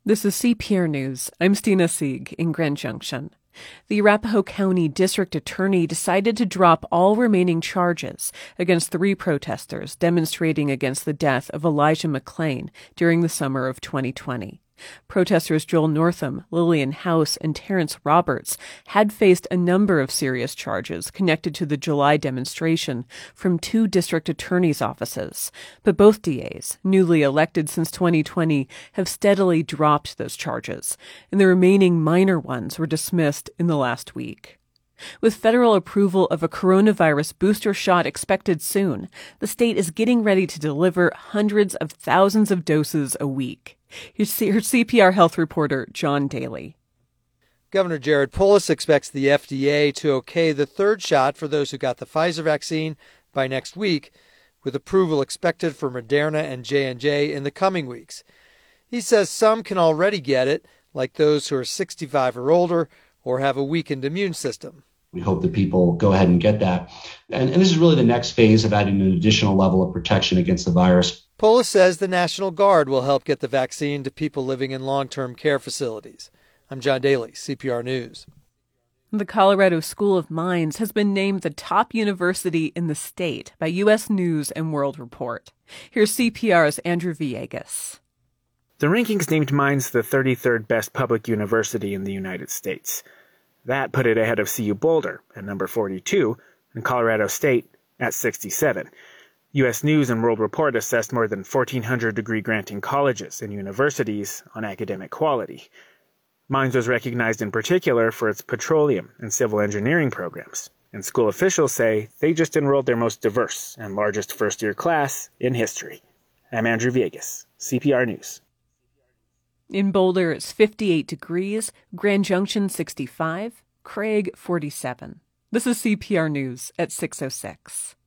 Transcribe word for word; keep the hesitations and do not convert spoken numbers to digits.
This is C P R News. I'm Stina Sieg in Grand Junction. The Arapahoe County District Attorney decided to drop all remaining charges against three protesters demonstrating against the death of Elijah McClain during the summer of twenty twenty. Protesters Joel Northam, Lillian House, and Terrence Roberts had faced a number of serious charges connected to the July demonstration from two district attorneys' offices. But both D As, newly elected since twenty twenty, have steadily dropped those charges, and the remaining minor ones were dismissed in the last week. With federal approval of a coronavirus booster shot expected soon, the state is getting ready to deliver hundreds of thousands of doses a week. Here's C P R Health reporter John Daly. Governor Jared Polis expects the F D A to okay the third shot for those who got the Pfizer vaccine by next week, with approval expected for Moderna and J and J in the coming weeks. He says some can already get it, like those who are sixty-five or older or have a weakened immune system. We hope that people go ahead and get that. And, and this is really the next phase of adding an additional level of protection against the virus. Polis says the National Guard will help get the vaccine to people living in long-term care facilities. I'm John Daly, C P R News. The Colorado School of Mines has been named the top university in the state by U S News and World Report. Here's C P R's Andrew Villegas. The rankings named Mines the thirty-third best public university in the United States. That put it ahead of C U Boulder at number forty-two and Colorado State at sixty-seven. U S News and World Report assessed more than fourteen hundred degree-granting colleges and universities on academic quality. Mines was recognized in particular for its petroleum and civil engineering programs, and school officials say they just enrolled their most diverse and largest first-year class in history. I'm Andrew Villegas, C P R News. In Boulder, it's fifty-eight degrees, Grand Junction sixty-five, Craig forty-seven. This is C P R News at six oh six.